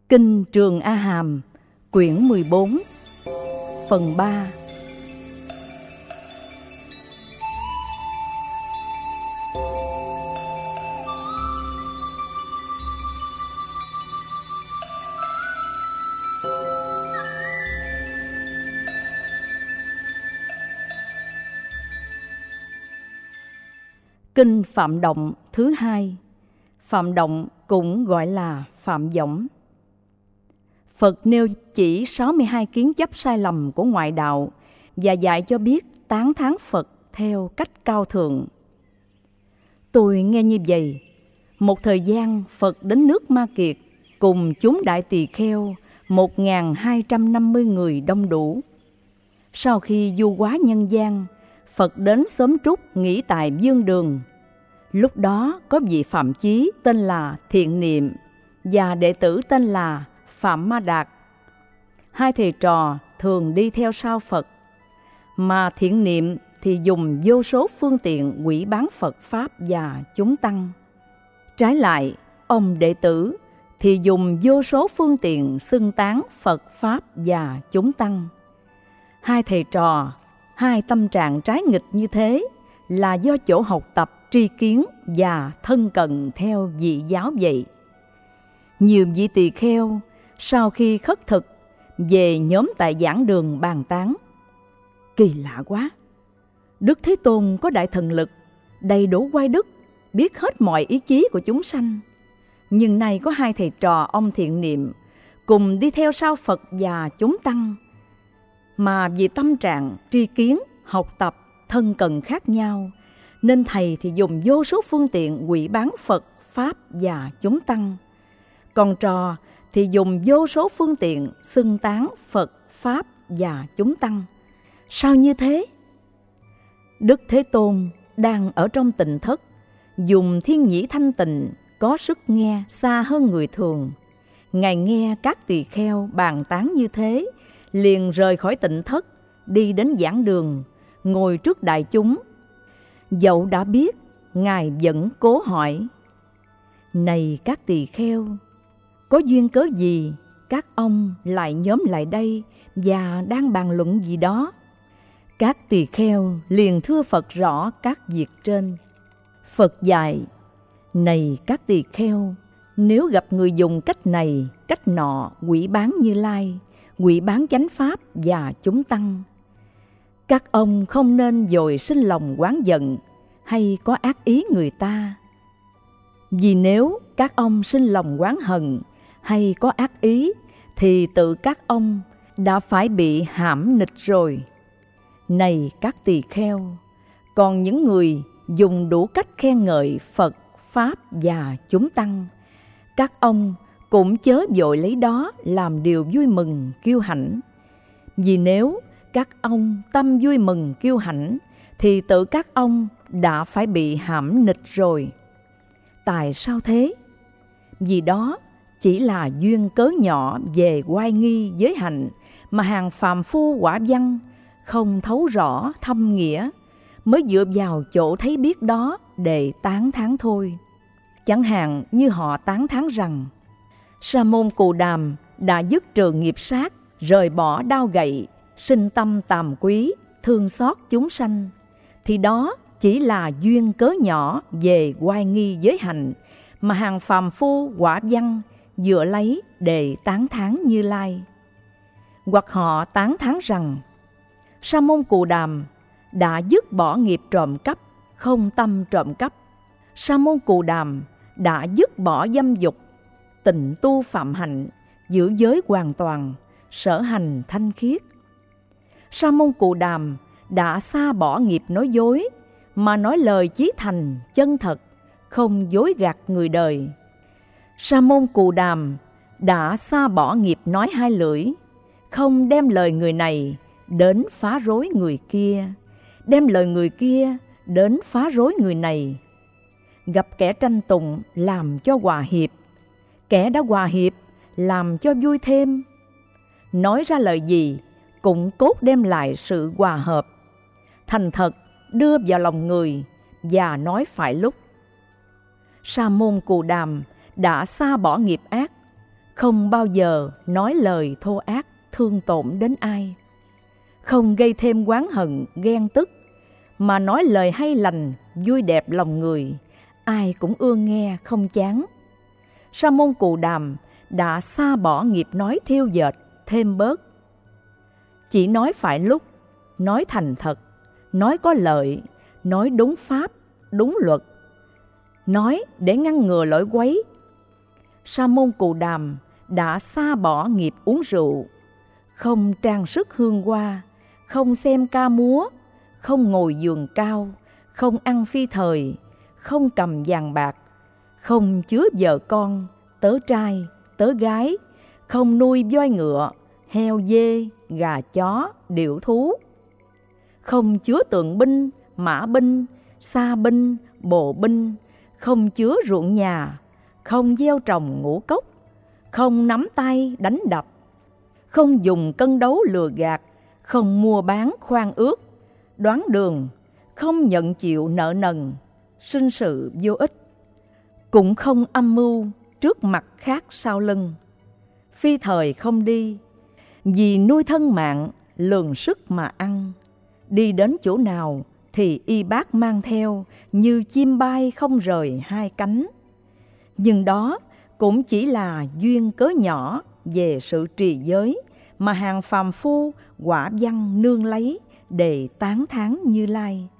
Kinh Trường A Hàm, quyển 14, phần 3. Kinh Phạm Động thứ 2. Phạm Động cũng gọi là Phạm Võng. Phật nêu chỉ 62 kiến chấp sai lầm của ngoại đạo và dạy cho biết tán thán Phật theo cách cao thượng. Tôi nghe như vậy. Một thời gian Phật đến nước Ma Kiệt cùng chúng đại tỳ kheo 1.250 người đông đủ. Sau khi du hóa nhân gian, Phật đến xóm Trúc nghỉ tại Dương Đường. Lúc đó có vị Phạm Chí tên là Thiện Niệm và đệ tử tên là Phạm Ma Đạt. Hai thầy trò thường đi theo sau Phật, mà Thiện Niệm thì dùng vô số phương tiện quỷ bán Phật Pháp và chúng tăng. Trái lại, ông đệ tử thì dùng vô số phương tiện xưng tán Phật Pháp và chúng tăng. Hai thầy trò, hai tâm trạng trái nghịch như thế là do chỗ học tập, tri kiến và thân cận theo vị giáo vậy. Nhiều vị tỳ kheo sau khi khất thực về nhóm tại giảng đường bàn tán. Kỳ lạ quá! Đức Thế Tôn có đại thần lực, đầy đủ oai đức, biết hết mọi ý chí của chúng sanh. Nhưng nay có hai thầy trò ông Thiện Niệm cùng đi theo sau Phật và chúng tăng, mà vì tâm trạng, tri kiến, học tập, thân cận khác nhau, nên thầy thì dùng vô số phương tiện quỷ bán Phật, Pháp và chúng tăng. Còn trò thì dùng vô số phương tiện xưng tán Phật, Pháp và chúng tăng. Sao như thế? Đức Thế Tôn đang ở trong tịnh thất, dùng thiên nhĩ thanh tịnh, có sức nghe xa hơn người thường. Ngài nghe các tỳ kheo bàn tán như thế, liền rời khỏi tịnh thất, đi đến giảng đường, ngồi trước đại chúng. Dẫu đã biết, Ngài vẫn cố hỏi: Này các tỳ kheo, có duyên cớ gì các ông lại nhóm lại đây và đang bàn luận gì đó? Các tỳ kheo liền thưa Phật rõ các việc trên. Phật dạy: Này các tỳ kheo, nếu gặp người dùng cách này, cách nọ quỷ bán Như Lai, quỷ bán chánh Pháp và chúng tăng, các ông không nên vội sinh lòng oán giận hay có ác ý người ta. Vì nếu các ông sinh lòng oán hận hay có ác ý thì tự các ông đã phải bị hãm nịch rồi. Này các tỳ kheo, còn những người dùng đủ cách khen ngợi Phật, Pháp và chúng tăng, các ông cũng chớ vội lấy đó làm điều vui mừng kiêu hãnh. Vì nếu các ông tâm vui mừng kiêu hãnh thì tự các ông đã phải bị hãm nịch rồi. Tại sao thế? Vì đó chỉ là duyên cớ nhỏ về oai nghi giới hạnh mà hàng phàm phu quả văn không thấu rõ thâm nghĩa, mới dựa vào chỗ thấy biết đó để tán thán thôi. Chẳng hạn như họ tán thán rằng Sa môn Cù Đàm đã dứt trừ nghiệp sát, rời bỏ đao gậy, sinh tâm tàm quý, thương xót chúng sanh, thì đó chỉ là duyên cớ nhỏ về oai nghi giới hạnh mà hàng phàm phu quả văn dựa lấy để tán thán Như Lai. Hoặc họ tán thán rằng Sa môn Cù Đàm đã dứt bỏ nghiệp trộm cắp, không tâm trộm cắp. Sa môn Cù Đàm đã dứt bỏ dâm dục, tịnh tu phạm hạnh, giữ giới hoàn toàn, sở hành thanh khiết. Sa môn Cù Đàm đã xa bỏ nghiệp nói dối, mà nói lời chí thành, chân thật, không dối gạt người đời. Sa môn Cù Đàm đã xa bỏ nghiệp nói hai lưỡi, không đem lời người này đến phá rối người kia, đem lời người kia đến phá rối người này. Gặp kẻ tranh tụng làm cho hòa hiệp, kẻ đã hòa hiệp làm cho vui thêm. Nói ra lời gì cũng cốt đem lại sự hòa hợp, thành thật đưa vào lòng người và nói phải lúc. Sa môn Cù Đàm đã xa bỏ nghiệp ác, không bao giờ nói lời thô ác thương tổn đến ai, không gây thêm oán hận ghen tức, mà nói lời hay lành vui đẹp lòng người, ai cũng ưa nghe không chán. Sa môn Cù Đàm đã xa bỏ nghiệp nói thêu dệt thêm bớt, chỉ nói phải lúc, nói thành thật, nói có lợi, nói đúng pháp, đúng luật, nói để ngăn ngừa lỗi quấy. Sa môn Cù Đàm đã xa bỏ nghiệp uống rượu, không trang sức hương hoa, không xem ca múa, không ngồi giường cao, không ăn phi thời, không cầm vàng bạc, không chứa vợ con, tớ trai, tớ gái, không nuôi voi ngựa, heo dê, gà chó, điểu thú, không chứa tượng binh, mã binh, sa binh, bộ binh, không chứa ruộng nhà, không gieo trồng ngũ cốc, không nắm tay đánh đập, không dùng cân đấu lừa gạt, không mua bán khoan ước, đoán đường, không nhận chịu nợ nần, sinh sự vô ích, cũng không âm mưu trước mặt khác sau lưng, phi thời không đi, vì nuôi thân mạng lường sức mà ăn, đi đến chỗ nào thì y bác mang theo như chim bay không rời hai cánh. Nhưng đó cũng chỉ là duyên cớ nhỏ về sự trì giới mà hàng phàm phu quả văn nương lấy để tán thán Như Lai.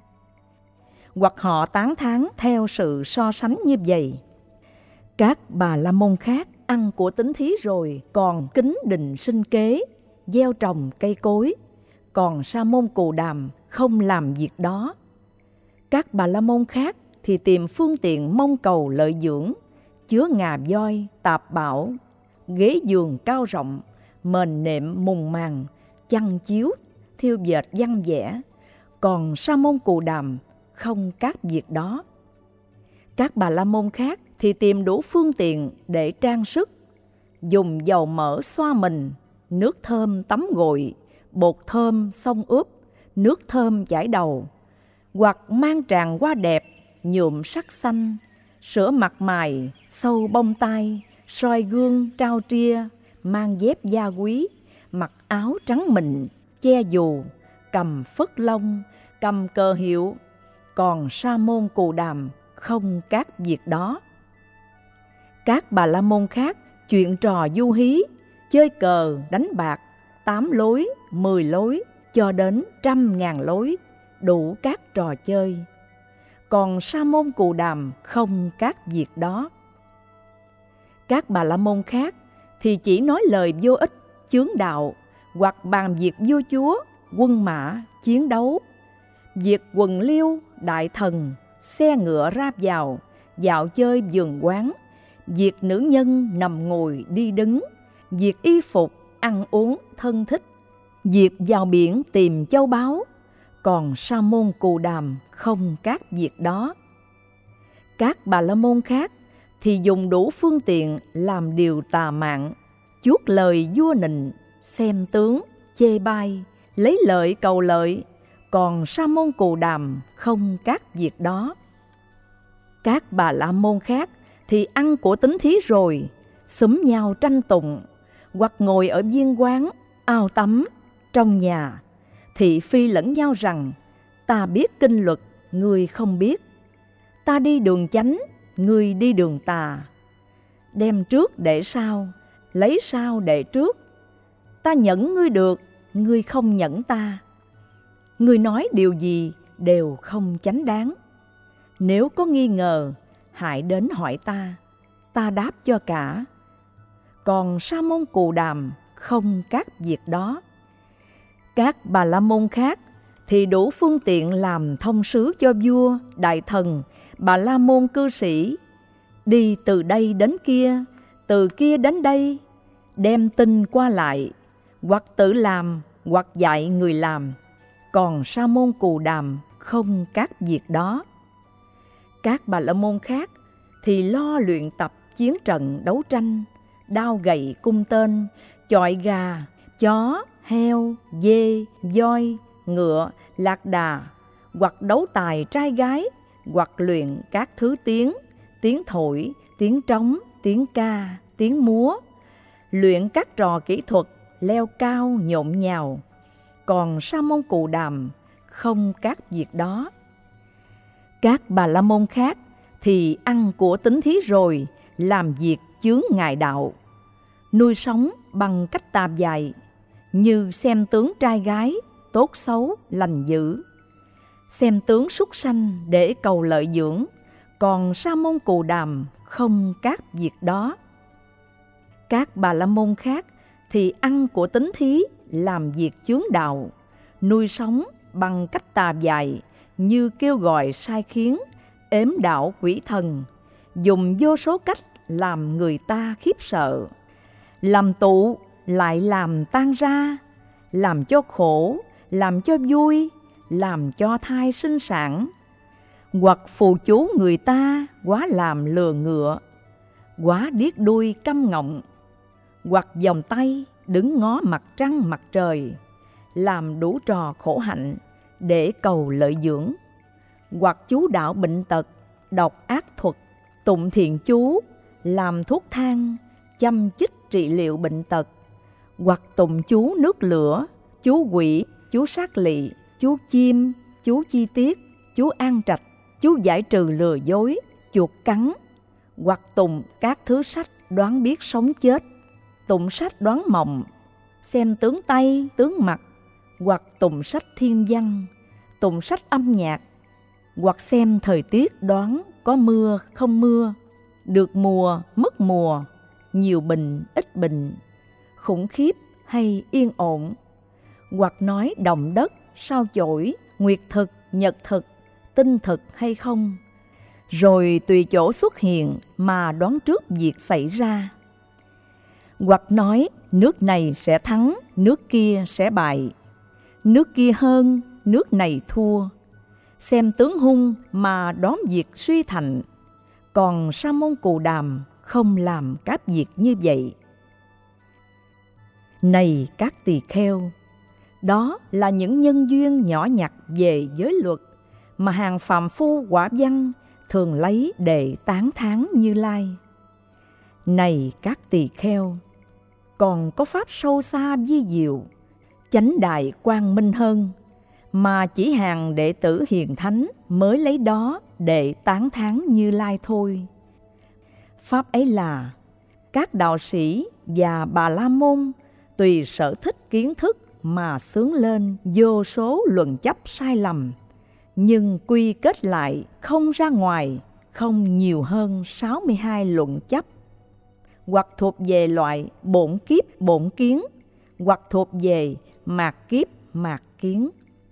Hoặc họ tán thán theo sự so sánh như vậy: các Bà La Môn khác ăn của tín thí rồi còn kính định sinh kế, gieo trồng cây cối, còn Sa môn Cù Đàm không làm việc đó. Các Bà La Môn khác thì tìm phương tiện mong cầu lợi dưỡng, chứa ngà voi, tạp bảo, ghế giường cao rộng, mền nệm mùng màn, chăn chiếu, thêu dệt văn vẽ, còn Sa môn Cù Đàm không các việc đó. Các Bà La Môn khác thì tìm đủ phương tiện để trang sức, dùng dầu mỡ xoa mình, nước thơm tắm gội, bột thơm xông ướp, nước thơm chải đầu, hoặc mang tràng hoa đẹp, nhuộm sắc xanh, sữa mặt mày, sâu bông tai, soi gương trao tria, mang dép da quý, mặc áo trắng mịn, che dù, cầm phất long, cầm cờ hiệu, còn Sa môn Cù Đàm không các việc đó. Các Bà La Môn khác chuyện trò du hí, chơi cờ, đánh bạc, 8 lối, 10 lối, cho đến 100.000 lối, đủ các trò chơi. Còn Sa môn Cù Đàm không các việc đó. Các Bà La Môn khác thì chỉ nói lời vô ích, chướng đạo, hoặc bàn việc vua chúa, quân mã, chiến đấu, việc quần liêu, đại thần, xe ngựa ra vào, dạo chơi vườn quán, việc nữ nhân nằm ngồi đi đứng, việc y phục, ăn uống, thân thích, việc vào biển tìm châu báu, còn Sa môn Cù Đàm không các việc đó. Các Bà La Môn khác thì dùng đủ phương tiện làm điều tà mạn, chuốt lời vua nịnh, xem tướng, chê bai, lấy lợi cầu lợi, còn Sa môn Cù Đàm không các việc đó. Các Bà La Môn khác thì ăn của tín thí rồi, xúm nhau tranh tụng, hoặc ngồi ở viên quán, ao tắm, trong nhà, thị phi lẫn nhau rằng: ta biết kinh luật, ngươi không biết; ta đi đường chánh, ngươi đi đường tà; đem trước để sau, lấy sau để trước; ta nhẫn ngươi được, ngươi không nhẫn ta; ngươi nói điều gì đều không chánh đáng; nếu có nghi ngờ, hãy đến hỏi ta, ta đáp cho cả. Còn Sa môn Cù Đàm không các việc đó. Các Bà La Môn khác thì đủ phương tiện làm thông sứ cho vua, đại thần, Bà La Môn cư sĩ, đi từ đây đến kia, từ kia đến đây, đem tin qua lại, hoặc tự làm, hoặc dạy người làm. Còn Sa môn Cù Đàm không các việc đó. Các Bà La Môn khác thì lo luyện tập chiến trận đấu tranh, đao gậy cung tên, chọi gà, chó, heo, dê, voi, ngựa, lạc đà, hoặc đấu tài trai gái, hoặc luyện các thứ tiếng, tiếng thổi, tiếng trống, tiếng ca, tiếng múa, luyện các trò kỹ thuật leo cao nhộn nhào. Còn Sa môn Cù Đàm không các việc đó. Các Bà La Môn khác thì ăn của tín thí rồi làm việc chướng ngại đạo, nuôi sống bằng cách tạm dạy, như xem tướng trai gái, tốt xấu, lành dữ, xem tướng súc sanh để cầu lợi dưỡng. Còn Sa môn Cù Đàm không các việc đó. Các Bà La Môn khác thì ăn của tín thí làm việc chướng đạo, nuôi sống bằng cách tà dại, như kêu gọi sai khiến, ếm đảo quỷ thần, dùng vô số cách làm người ta khiếp sợ, làm tụ lại làm tan ra, làm cho khổ, làm cho vui, làm cho thai sinh sản, hoặc phù chú người ta quá làm lừa ngựa, quá điếc đuôi câm ngọng, hoặc vòng tay đứng ngó mặt trăng mặt trời, làm đủ trò khổ hạnh để cầu lợi dưỡng, hoặc chú đạo bệnh tật, đọc ác thuật, tụng thiện chú, làm thuốc thang, chăm chích trị liệu bệnh tật, hoặc tụng chú nước lửa, chú quỷ, chú sát lị, chú chim, chú chi tiết, chú an trạch, chú giải trừ lừa dối, chuột cắn, hoặc tụng các thứ sách đoán biết sống chết, tụng sách đoán mộng, xem tướng tay, tướng mặt, hoặc tụng sách thiên văn, tụng sách âm nhạc, hoặc xem thời tiết đoán có mưa không mưa, được mùa mất mùa, nhiều bình ít bình, khủng khiếp hay yên ổn, hoặc nói động đất, sao chổi, nguyệt thực, nhật thực, tinh thực hay không, rồi tùy chỗ xuất hiện mà đoán trước việc xảy ra. Hoặc nói nước này sẽ thắng, nước kia sẽ bại, nước kia hơn, nước này thua, xem tướng hung mà đoán việc suy thành. Còn Sa môn Cù Đàm không làm các việc như vậy. Này các tỳ kheo, đó là những nhân duyên nhỏ nhặt về giới luật mà hàng phàm phu quả văn thường lấy để tán thán Như Lai. Này các tỳ kheo, còn có pháp sâu xa vi diệu, chánh đại quang minh hơn, mà chỉ hàng đệ tử hiền thánh mới lấy đó để tán thán Như Lai thôi. Pháp ấy là các đạo sĩ và Bà La Môn tùy sở thích kiến thức mà xướng lên vô số luận chấp sai lầm, nhưng quy kết lại không ra ngoài, không nhiều hơn 62 luận chấp, hoặc thuộc về loại bổn kiếp bổn kiến, hoặc thuộc về mạt kiếp mạt kiến.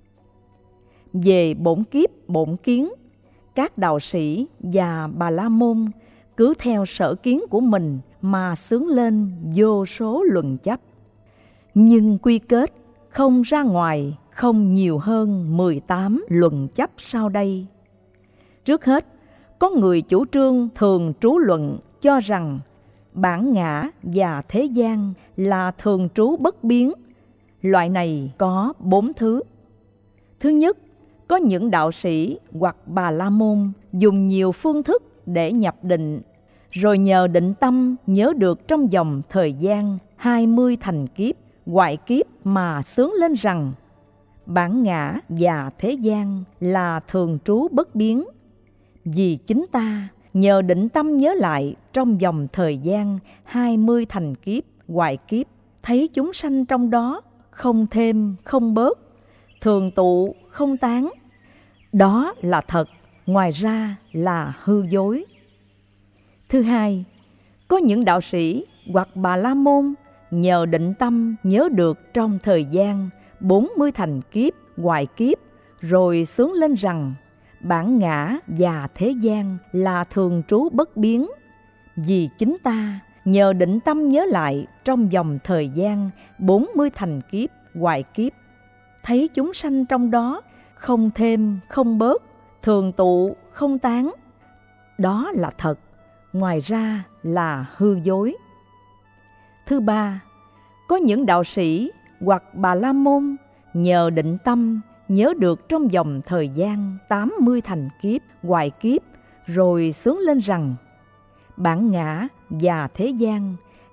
Về bổn kiếp bổn kiến, các đạo sĩ và Bà La Môn cứ theo sở kiến của mình mà xướng lên vô số luận chấp, nhưng quy kết không ra ngoài, không nhiều hơn 18 luận chấp sau đây. Trước hết, có người chủ trương thường trú luận cho rằng bản ngã và thế gian là thường trú bất biến. Loại này có 4 thứ. Thứ nhất, có những đạo sĩ hoặc Bà La Môn dùng nhiều phương thức để nhập định, rồi nhờ định tâm nhớ được trong vòng thời gian 20 thành kiếp, hoại kiếp mà xướng lên rằng bản ngã và thế gian là thường trú bất biến. Vì chính ta nhờ định tâm nhớ lại trong vòng thời gian 20 thành kiếp, hoại kiếp, thấy chúng sanh trong đó không thêm không bớt, thường tụ không tán. Đó là thật, ngoài ra là hư dối. Thứ hai, có những đạo sĩ hoặc Bà La Môn nhờ định tâm nhớ được trong thời gian 40 thành kiếp, hoại kiếp, rồi xướng lên rằng bản ngã và thế gian là thường trú bất biến. Vì chính ta nhờ định tâm nhớ lại trong vòng thời gian 40 thành kiếp, hoại kiếp, thấy chúng sanh trong đó không thêm không bớt, thường tụ không tán. Đó là thật, ngoài ra là hư dối. Thứ ba, có những đạo sĩ hoặc Bà La Môn nhờ định tâm nhớ được trong vòng thời gian 80 thành kiếp, hoại kiếp, rồi xướng lên rằng bản ngã và thế gian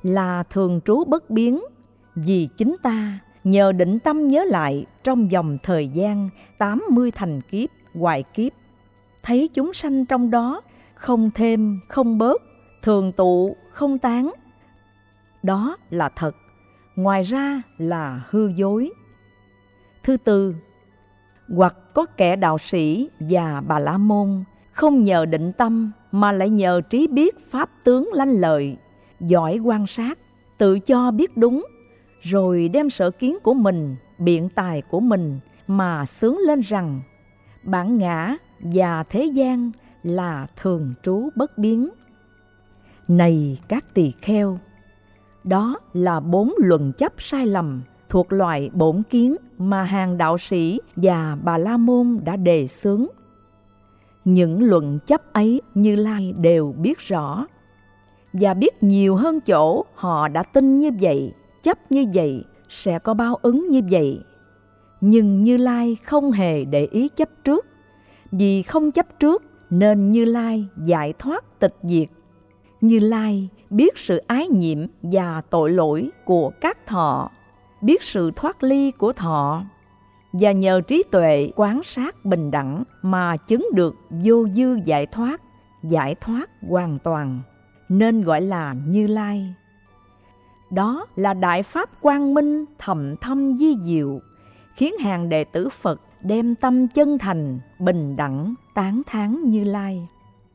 là thường trú bất biến, vì chính ta nhờ định tâm nhớ lại trong vòng thời gian 80 thành kiếp, hoại kiếp, thấy chúng sanh trong đó không thêm không bớt, thường tụ không tán. Đó là thật, ngoài ra là hư dối. Thứ tư, hoặc có kẻ đạo sĩ và Bà La Môn không nhờ định tâm mà lại nhờ trí biết pháp tướng lanh lợi, giỏi quan sát, tự cho biết đúng, rồi đem sở kiến của mình, biện tài của mình mà xướng lên rằng bản ngã và thế gian là thường trú bất biến. Này các tỳ kheo, đó là 4 luận chấp sai lầm thuộc loại bổn kiến mà hàng đạo sĩ và Bà La Môn đã đề xướng. Những luận chấp ấy Như Lai đều biết rõ, và biết nhiều hơn chỗ họ đã tin như vậy, chấp như vậy, sẽ có báo ứng như vậy. Nhưng Như Lai không hề để ý chấp trước, vì không chấp trước nên Như Lai giải thoát tịch diệt. Như Lai biết sự ái nhiễm và tội lỗi của các thọ, biết sự thoát ly của thọ, và nhờ trí tuệ quán sát bình đẳng mà chứng được vô dư giải thoát hoàn toàn, nên gọi là Như Lai. Đó là đại pháp quang minh thầm thâm vi diệu, khiến hàng đệ tử Phật đem tâm chân thành, bình đẳng, tán thán Như Lai.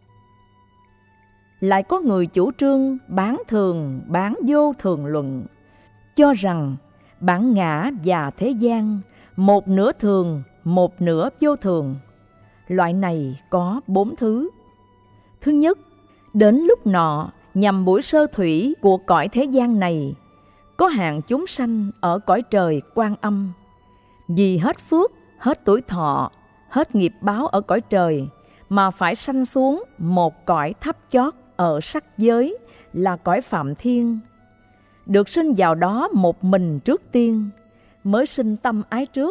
Lại có người chủ trương bán thường, bán vô thường luận, cho rằng bản ngã và thế gian, một nửa thường, một nửa vô thường. Loại này có 4 thứ. Thứ nhất, đến lúc nọ, nhằm buổi sơ thủy của cõi thế gian này, có hạng chúng sanh ở cõi trời Quan Âm, vì hết phước, hết tuổi thọ, hết nghiệp báo ở cõi trời, mà phải sanh xuống một cõi thấp chót ở sắc giới là cõi Phạm Thiên. Được sinh vào đó một mình trước tiên, mới sinh tâm ái trước,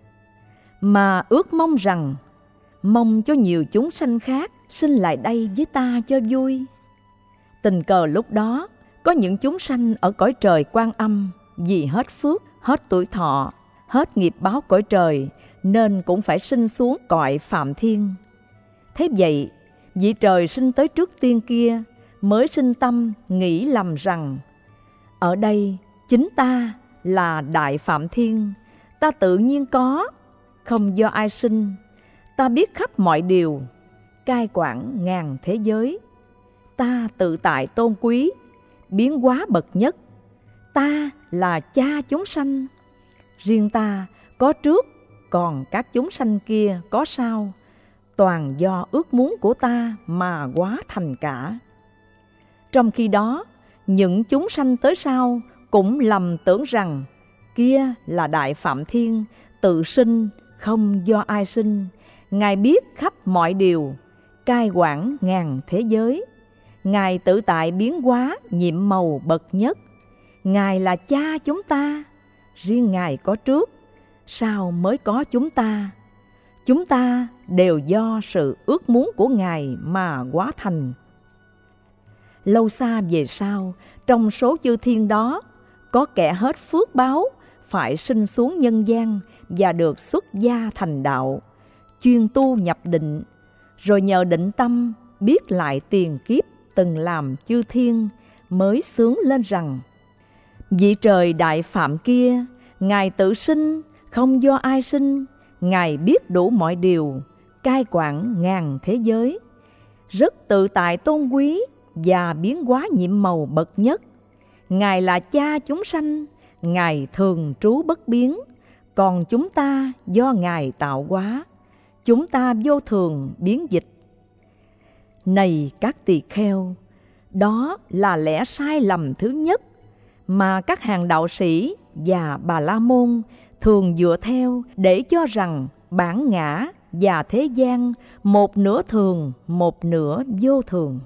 mà ước mong rằng mong cho nhiều chúng sanh khác sinh lại đây với ta cho vui. Tình cờ lúc đó có những chúng sanh ở cõi trời Quan Âm, vì hết phước, hết tuổi thọ, hết nghiệp báo cõi trời, nên cũng phải sinh xuống cõi Phạm Thiên. Thế vậy, vị trời sinh tới trước tiên kia mới sinh tâm nghĩ lầm rằng ở đây chính ta là Đại Phạm Thiên, ta tự nhiên có, không do ai sinh, ta biết khắp mọi điều, cai quản ngàn thế giới, ta tự tại tôn quý, biến hóa bậc nhất, ta là cha chúng sanh, riêng ta có trước, còn các chúng sanh kia có sau, toàn do ước muốn của ta mà hóa thành cả. Trong khi đó, những chúng sanh tới sau cũng lầm tưởng rằng kia là Đại Phạm Thiên, tự sinh, không do ai sinh, Ngài biết khắp mọi điều, cai quản ngàn thế giới, Ngài tự tại biến hóa, nhiệm màu bậc nhất, Ngài là cha chúng ta, riêng Ngài có trước, sau mới có chúng ta đều do sự ước muốn của Ngài mà hóa thành. Lâu xa về sau, trong số chư thiên đó, có kẻ hết phước báo, phải sinh xuống nhân gian và được xuất gia thành đạo, chuyên tu nhập định, rồi nhờ định tâm biết lại tiền kiếp từng làm chư thiên, mới xướng lên rằng vị trời Đại Phạm kia, Ngài tự sinh, không do ai sinh, Ngài biết đủ mọi điều, cai quản ngàn thế giới, rất tự tại tôn quý và biến hóa nhiệm màu bậc nhất. Ngài là cha chúng sanh, Ngài thường trú bất biến, còn chúng ta do Ngài tạo hóa, chúng ta vô thường biến dịch. Này các tỳ kheo, đó là lẽ sai lầm thứ nhất mà các hàng đạo sĩ và Bà La Môn thường dựa theo để cho rằng bản ngã và thế gian một nửa thường, một nửa vô thường.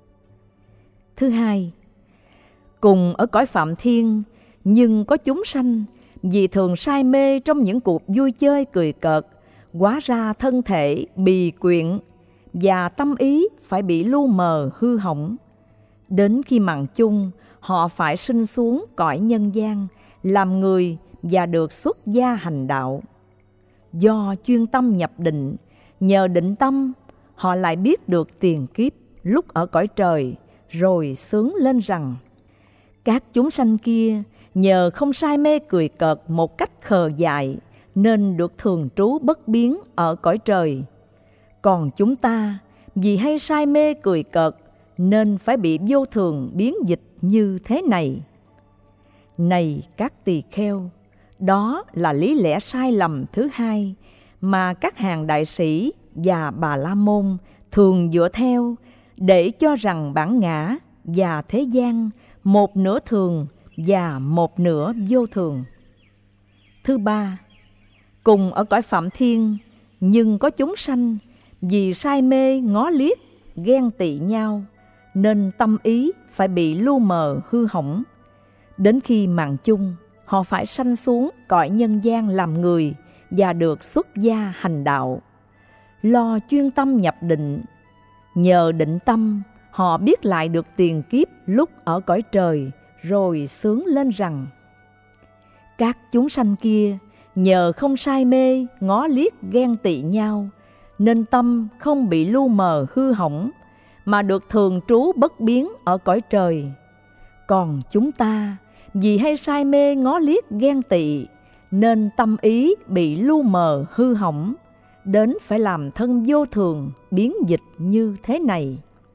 Thứ hai, cùng ở cõi Phạm Thiên, nhưng có chúng sanh vì thường say mê trong những cuộc vui chơi cười cợt, hóa ra thân thể bì quyện và tâm ý phải bị lu mờ hư hỏng. Đến khi mạng chung, họ phải sinh xuống cõi nhân gian, làm người và được xuất gia hành đạo. Do chuyên tâm nhập định, nhờ định tâm, họ lại biết được tiền kiếp lúc ở cõi trời, rồi xướng lên rằng: các chúng sanh kia nhờ không say mê cười cợt một cách khờ dại, nên được thường trú bất biến ở cõi trời. Còn chúng ta vì hay say mê cười cợt, nên phải bị vô thường biến dịch như thế này. Này các tỳ kheo, đó là lý lẽ sai lầm thứ hai mà các hàng đại sĩ và Bà La Môn thường dựa theo, để cho rằng bản ngã và thế gian một nửa thường và một nửa vô thường. Thứ ba, cùng ở cõi Phạm Thiên, nhưng có chúng sanh vì say mê ngó liếc, ghen tị nhau, nên tâm ý phải bị lu mờ hư hỏng. Đến khi mạng chung, họ phải sanh xuống cõi nhân gian làm người và được xuất gia hành đạo. Lo chuyên tâm nhập định, nhờ định tâm, họ biết lại được tiền kiếp lúc ở cõi trời, rồi xướng lên rằng: các chúng sanh kia nhờ không say mê ngó liếc ghen tị nhau, nên tâm không bị lu mờ hư hỏng, mà được thường trú bất biến ở cõi trời. Còn chúng ta vì hay say mê ngó liếc ghen tị, nên tâm ý bị lu mờ hư hỏng, đến phải làm thân vô thường biến dịch như thế này.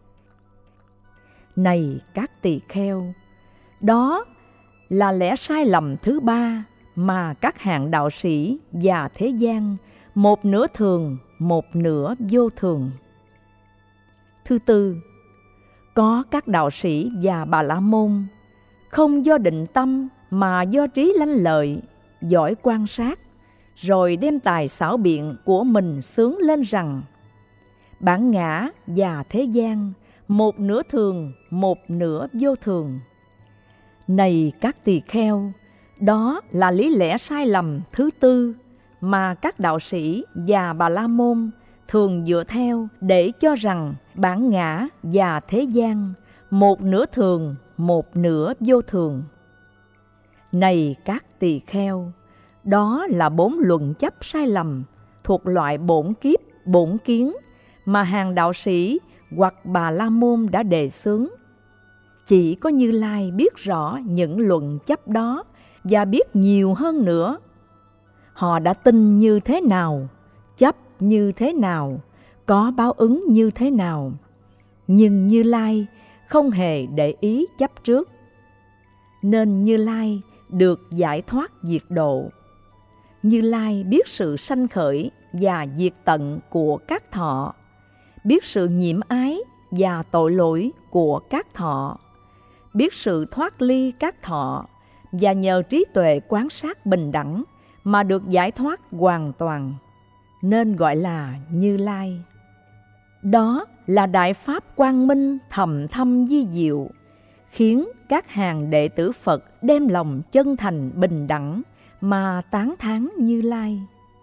Này các tỳ kheo, đó là lẽ sai lầm thứ ba mà các hạng đạo sĩ và thế gian một nửa thường, một nửa vô thường. Thứ tư, có các đạo sĩ và Bà La Môn không do định tâm mà do trí lanh lợi, giỏi quan sát, rồi đem tài xảo biện của mình xướng lên rằng: bản ngã và thế gian một nửa thường, một nửa vô thường. Này các tỳ kheo, đó là lý lẽ sai lầm thứ tư mà các đạo sĩ và Bà La Môn thường dựa theo, để cho rằng bản ngã và thế gian một nửa thường, một nửa vô thường. Này các tỳ kheo, đó là 4 luận chấp sai lầm thuộc loại bổn kiếp, bổn kiến mà hàng đạo sĩ hoặc Bà La Môn đã đề xướng. Chỉ có Như Lai biết rõ những luận chấp đó và biết nhiều hơn nữa. Họ đã tin như thế nào, chấp như thế nào, có báo ứng như thế nào, nhưng Như Lai không hề để ý chấp trước, nên Như Lai được giải thoát diệt độ. Như Lai biết sự sanh khởi và diệt tận của các thọ, biết sự nhiễm ái và tội lỗi của các thọ, biết sự thoát ly các thọ, và nhờ trí tuệ quán sát bình đẳng mà được giải thoát hoàn toàn, nên gọi là Như Lai. Đó là đại pháp quang minh thầm thâm vi diệu, khiến các hàng đệ tử Phật đem lòng chân thành bình đẳng mà tán thán Như Lai.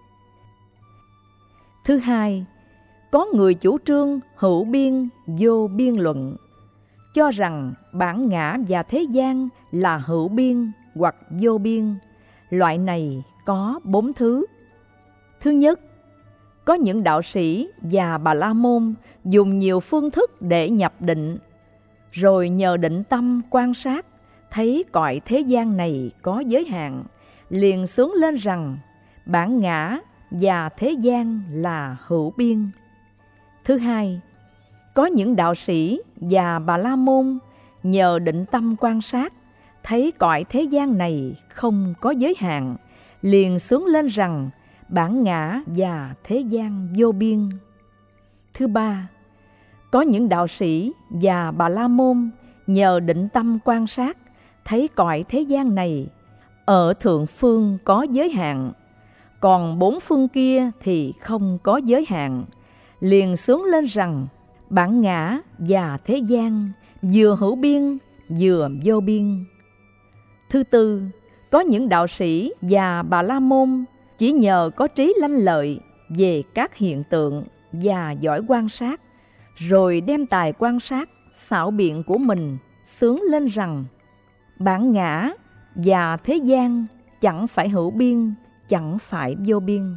Thứ hai, có người chủ trương hữu biên, vô biên luận, cho rằng bản ngã và thế gian là hữu biên hoặc vô biên. Loại này có 4 thứ. Thứ nhất, có những đạo sĩ và Bà La Môn dùng nhiều phương thức để nhập định, rồi nhờ định tâm quan sát, thấy cõi thế gian này có giới hạn, liền xướng lên rằng bản ngã và thế gian là hữu biên. Thứ hai, có những đạo sĩ và Bà La Môn nhờ định tâm quan sát, thấy cõi thế gian này không có giới hạn, liền xướng lên rằng bản ngã và thế gian vô biên. Thứ ba, có những đạo sĩ và Bà La Môn nhờ định tâm quan sát, thấy cõi thế gian này ở thượng phương có giới hạn, còn 4 phương kia thì không có giới hạn, liền xướng lên rằng bản ngã và thế gian vừa hữu biên vừa vô biên. Thứ tư, có những đạo sĩ và Bà La Môn chỉ nhờ có trí lanh lợi về các hiện tượng và giỏi quan sát, rồi đem tài quan sát xảo biện của mình xướng lên rằng Bản ngã và thế gian chẳng phải hữu biên, chẳng phải vô biên.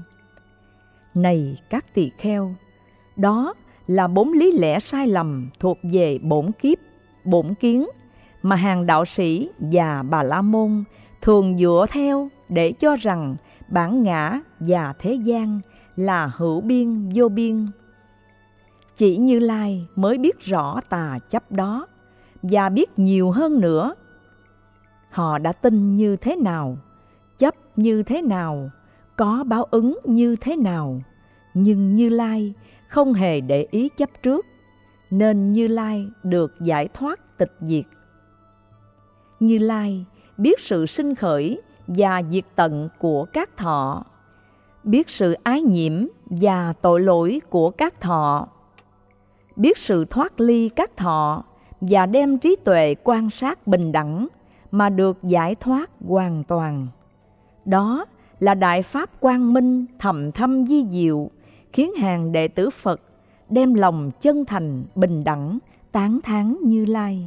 Này các tỳ kheo, đó là 4 lý lẽ sai lầm thuộc về bổn kiếp, bổn kiến mà hàng đạo sĩ và Bà La Môn thường dựa theo để cho rằng bản ngã và thế gian là hữu biên vô biên. Chỉ Như Lai mới biết rõ tà chấp đó và biết nhiều hơn nữa. Họ đã tin như thế nào, chấp như thế nào, có báo ứng như thế nào, nhưng Như Lai không hề để ý chấp trước, nên Như Lai được giải thoát tịch diệt. Như Lai biết sự sinh khởi và diệt tận của các thọ, biết sự ái nhiễm và tội lỗi của các thọ, biết sự thoát ly các thọ và đem trí tuệ quan sát bình đẳng mà được giải thoát hoàn toàn. Đó là đại pháp quang minh thầm thâm vi diệu, khiến hàng đệ tử Phật đem lòng chân thành bình đẳng tán thán Như Lai.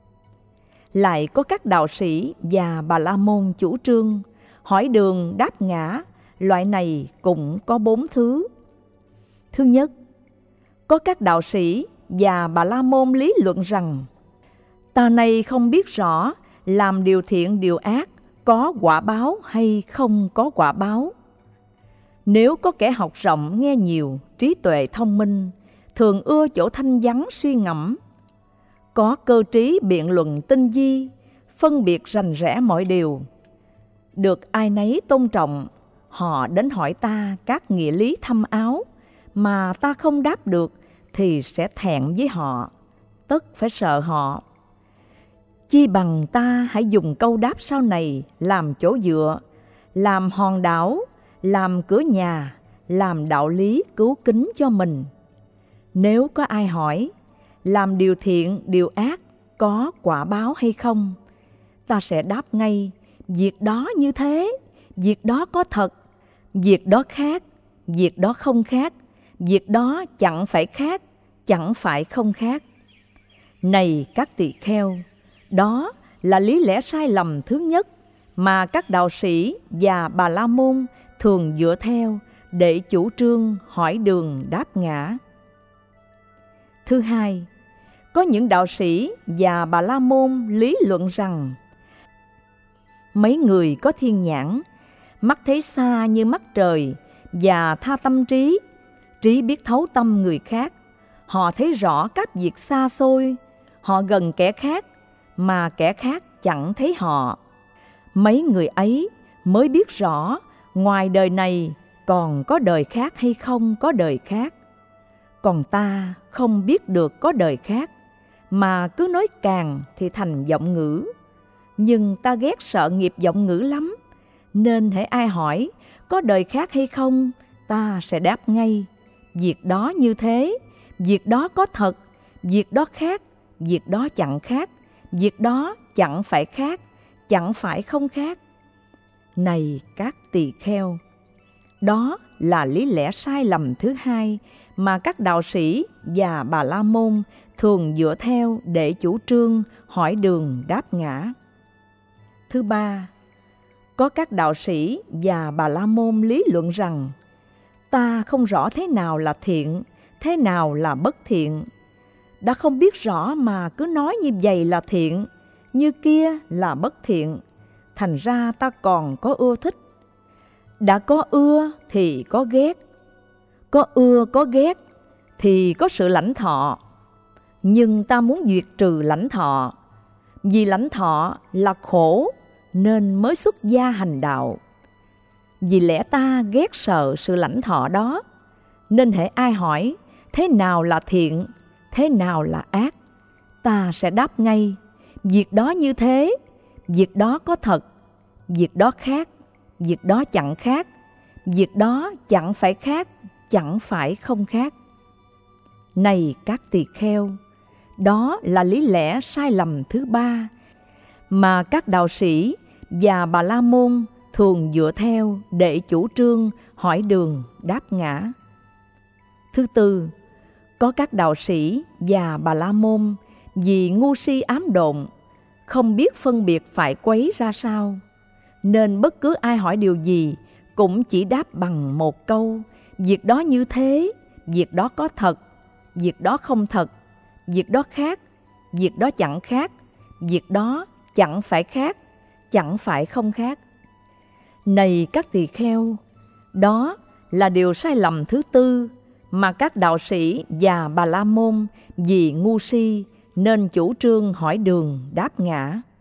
Lại có các đạo sĩ và Bà La Môn chủ trương hỏi đường đáp ngã, loại này cũng có 4 thứ. Thứ nhất, có các đạo sĩ và Bà La Môn lý luận rằng ta này không biết rõ làm điều thiện điều ác có quả báo hay không có quả báo. Nếu có kẻ học rộng nghe nhiều, trí tuệ thông minh, thường ưa chỗ thanh vắng suy ngẫm, có cơ trí biện luận tinh vi, phân biệt rành rẽ mọi điều, được ai nấy tôn trọng, họ đến hỏi ta các nghĩa lý thâm áo mà ta không đáp được thì sẽ thẹn với họ, tất phải sợ họ. Chi bằng ta hãy dùng câu đáp sau này làm chỗ dựa, làm hòn đảo, làm cửa nhà, làm đạo lý cứu kính cho mình. Nếu có ai hỏi, làm điều thiện, điều ác có quả báo hay không, ta sẽ đáp ngay, việc đó như thế, việc đó có thật, việc đó khác, việc đó không khác, việc đó chẳng phải khác, chẳng phải không khác. Này các tỳ kheo, đó là lý lẽ sai lầm thứ nhất mà các đạo sĩ và Bà La Môn thường dựa theo để chủ trương hỏi đường đáp ngã. Thứ hai, có những đạo sĩ và Bà La Môn lý luận rằng mấy người có thiên nhãn, mắt thấy xa như mắt trời và tha tâm trí, trí biết thấu tâm người khác. Họ thấy rõ các việc xa xôi, họ gần kẻ khác mà kẻ khác chẳng thấy họ. Mấy người ấy mới biết rõ ngoài đời này còn có đời khác hay không có đời khác. Còn ta không biết được có đời khác, mà cứ nói càng thì thành vọng ngữ. Nhưng ta ghét sợ nghiệp vọng ngữ lắm, nên hễ ai hỏi có đời khác hay không, ta sẽ đáp ngay, việc đó như thế, việc đó có thật, việc đó khác, việc đó chẳng khác, việc đó chẳng phải khác, chẳng phải không khác. Này các tỳ kheo, đó là lý lẽ sai lầm thứ hai mà các đạo sĩ và Bà La Môn thường dựa theo để chủ trương hỏi đường đáp ngã. Thứ ba, có các đạo sĩ và Bà La Môn lý luận rằng ta không rõ thế nào là thiện, thế nào là bất thiện. Đã không biết rõ mà cứ nói như vậy là thiện, như kia là bất thiện, thành ra ta còn có ưa thích. Đã có ưa thì có ghét, có ưa có ghét thì có sự lãnh thọ. Nhưng ta muốn diệt trừ lãnh thọ, vì lãnh thọ là khổ nên mới xuất gia hành đạo. Vì lẽ ta ghét sợ sự lãnh thọ đó, nên hễ ai hỏi thế nào là thiện, thế nào là ác, ta sẽ đáp ngay, việc đó như thế, việc đó có thật, việc đó khác, việc đó chẳng khác, việc đó chẳng phải khác, chẳng phải không khác. Này các tỳ kheo, đó là lý lẽ sai lầm thứ ba mà các đạo sĩ và Bà La Môn thường dựa theo để chủ trương hỏi đường đáp ngã. Thứ tư, có các đạo sĩ và Bà La Môn vì ngu si ám độn, không biết phân biệt phải quấy ra sao, nên bất cứ ai hỏi điều gì cũng chỉ đáp bằng một câu: việc đó như thế, việc đó có thật, việc đó không thật, việc đó khác, việc đó chẳng khác, việc đó chẳng phải khác, chẳng phải không khác. Này các tỳ kheo, đó là điều sai lầm thứ tư mà các đạo sĩ và Bà La Môn vì ngu si nên chủ trương hỏi đường đáp ngã.